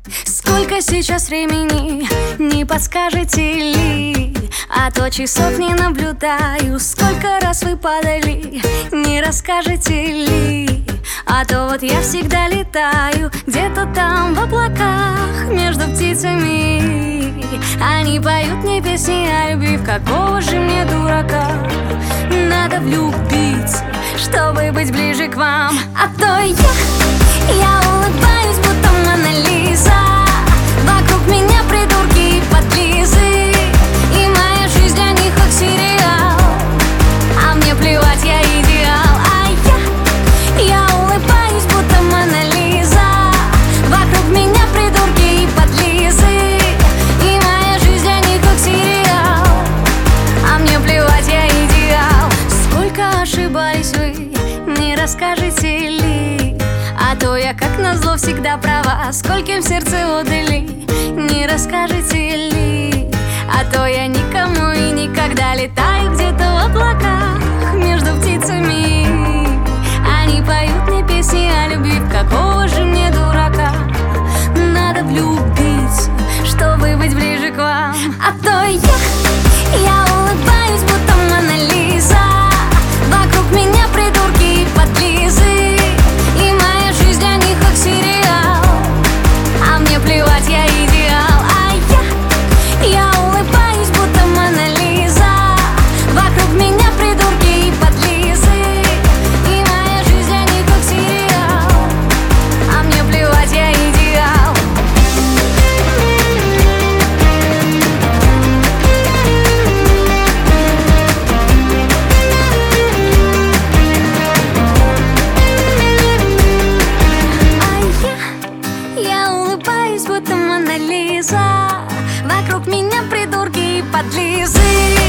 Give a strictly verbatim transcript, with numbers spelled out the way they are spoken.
Сколько сейчас времени, не подскажете ли? А то часов не наблюдаю. Сколько раз вы падали, не расскажете ли? А то вот я всегда летаю где-то там в облаках между птицами. Они поют мне песни о любви, в какого же мне дурака надо влюбиться, чтобы быть ближе к вам. А то я, я улыбаюсь, будто Мона Лиза. Вокруг меня придурки и подлизы, и моя жизнь для них как сериал. А мне плевать, я идеал. А я, я улыбаюсь, будто Мона Лиза. Вокруг меня придурки и подлизы, и моя жизнь для них как сериал. А мне плевать, я идеал. Сколько ошибались вы, не расскажете ли? А то я, как назло, всегда права. Скольким сердце отдали, не расскажете ли? А то я никому и никогда летаю где-то в облаках между птицами. Они поют мне песни о любви, в какого же мне дурака надо влюбиться, чтобы быть ближе к вам. А то я, я улыбаюсь, будто Мона Лиза. Вокруг меня придурки и подлизы, и моя жизнь для них как сериал. А мне плевать, я идеал. А я, я улыбаюсь, будто Мона Лиза. Вокруг меня придурки и подлизы, и моя жизнь для них как сериал. А мне плевать, я идеал. Я улыбаюсь, будто Мона Лиза. Вокруг меня придурки и подлизы.